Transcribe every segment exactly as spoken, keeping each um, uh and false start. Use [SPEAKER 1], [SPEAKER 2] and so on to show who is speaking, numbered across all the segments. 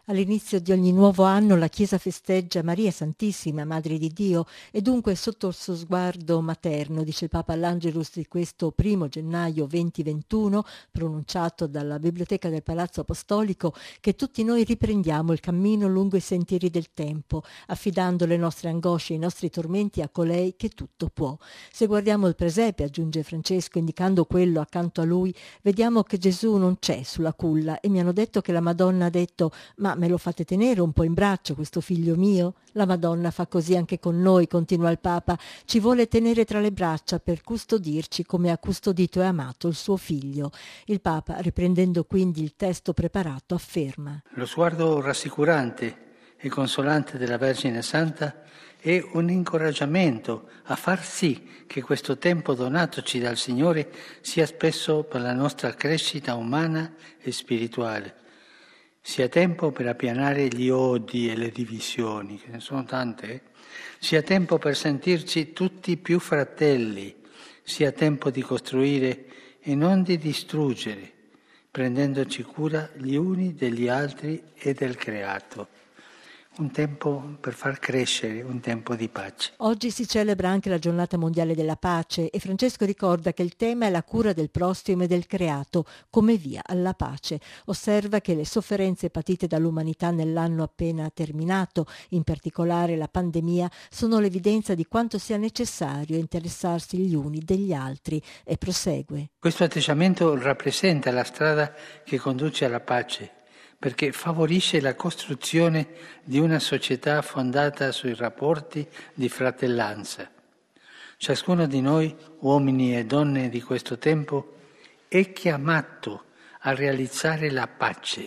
[SPEAKER 1] All'inizio di ogni nuovo anno la Chiesa festeggia Maria Santissima, Madre di Dio, e dunque sotto il suo sguardo materno, dice il Papa all'Angelus di questo primo gennaio duemilaventuno, pronunciato dalla Biblioteca del Palazzo Apostolico, che tutti noi riprendiamo il cammino lungo i sentieri del tempo, affidando le nostre angosce e i nostri tormenti a colei che tutto può. Se guardiamo il presepe, aggiunge Francesco, indicando quello accanto a lui, vediamo che Gesù non c'è sulla culla e mi hanno detto che la Madonna ha detto: ma me lo fate tenere un po' in braccio questo figlio mio? La Madonna fa così anche con noi, continua il Papa, ci vuole tenere tra le braccia per custodirci come ha custodito e amato il suo figlio. Il Papa, riprendendo quindi il testo preparato, afferma:
[SPEAKER 2] lo sguardo rassicurante e consolante della Vergine Santa è un incoraggiamento a far sì che questo tempo donatoci dal Signore sia spesso per la nostra crescita umana e spirituale. Sia tempo per appianare gli odi e le divisioni, che ne sono tante, eh? Sia tempo per sentirci tutti più fratelli, sia tempo di costruire e non di distruggere, prendendoci cura gli uni degli altri e del creato. Un tempo per far crescere, un tempo di pace.
[SPEAKER 1] Oggi si celebra anche la giornata mondiale della pace e Francesco ricorda che il tema è la cura del prossimo e del creato come via alla pace. Osserva che le sofferenze patite dall'umanità nell'anno appena terminato, in particolare la pandemia, sono l'evidenza di quanto sia necessario interessarsi gli uni degli altri, e prosegue.
[SPEAKER 2] Questo atteggiamento rappresenta la strada che conduce alla pace, perché favorisce la costruzione di una società fondata sui rapporti di fratellanza. Ciascuno di noi, uomini e donne di questo tempo, è chiamato a realizzare la pace.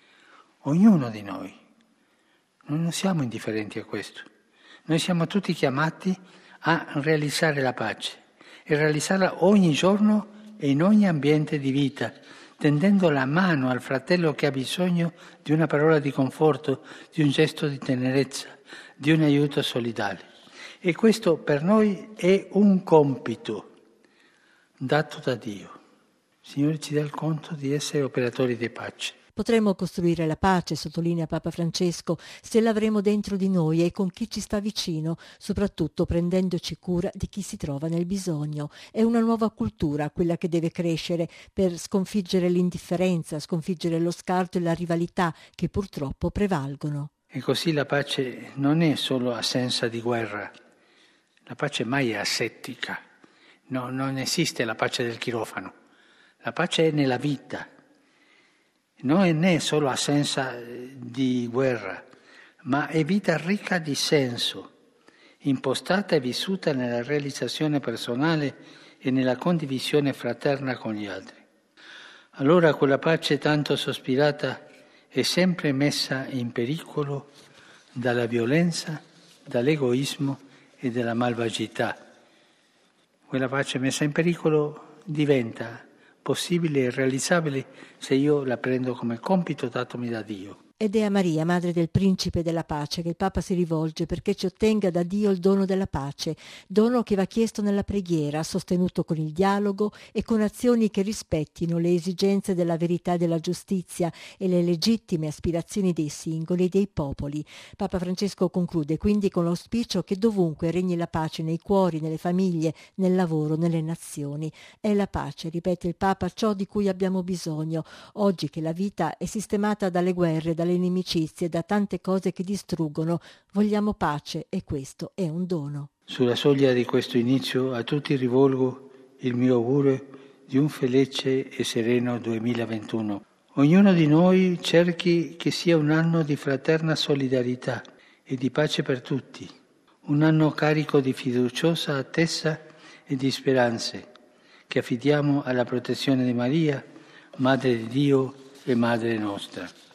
[SPEAKER 2] Ognuno di noi. Noi non siamo indifferenti a questo. Noi siamo tutti chiamati a realizzare la pace e realizzarla ogni giorno e in ogni ambiente di vita, tendendo la mano al fratello che ha bisogno di una parola di conforto, di un gesto di tenerezza, di un aiuto solidale. E questo per noi è un compito dato da Dio. Il Signore ci dà il conto di essere operatori di pace.
[SPEAKER 1] Potremmo costruire la pace, sottolinea Papa Francesco, se l'avremo dentro di noi e con chi ci sta vicino, soprattutto prendendoci cura di chi si trova nel bisogno. È una nuova cultura quella che deve crescere per sconfiggere l'indifferenza, sconfiggere lo scarto e la rivalità che purtroppo prevalgono.
[SPEAKER 2] E così la pace non è solo assenza di guerra, la pace mai è asettica, no, non esiste la pace del chirofano, la pace è nella vita. Non è solo assenza di guerra, ma è vita ricca di senso, impostata e vissuta nella realizzazione personale e nella condivisione fraterna con gli altri. Allora quella pace tanto sospirata è sempre messa in pericolo dalla violenza, dall'egoismo e dalla malvagità. Quella pace messa in pericolo diventa possibile e realizzabile se io la prendo come compito datomi da Dio.
[SPEAKER 1] Ed è a Maria, madre del Principe della Pace, che il Papa si rivolge perché ci ottenga da Dio il dono della pace, dono che va chiesto nella preghiera, sostenuto con il dialogo e con azioni che rispettino le esigenze della verità e della giustizia e le legittime aspirazioni dei singoli e dei popoli. Papa Francesco conclude quindi con l'auspicio che dovunque regni la pace nei cuori, nelle famiglie, nel lavoro, nelle nazioni. È la pace, ripete il Papa, ciò di cui abbiamo bisogno, oggi che la vita è sistemata dalle guerre, dalle inimicizie, da tante cose che distruggono. Vogliamo pace e questo è un dono.
[SPEAKER 2] Sulla soglia di questo inizio a tutti rivolgo il mio augurio di un felice e sereno duemilaventuno. Ognuno di noi cerchi che sia un anno di fraterna solidarietà e di pace per tutti, un anno carico di fiduciosa attesa e di speranze che affidiamo alla protezione di Maria, Madre di Dio e Madre nostra.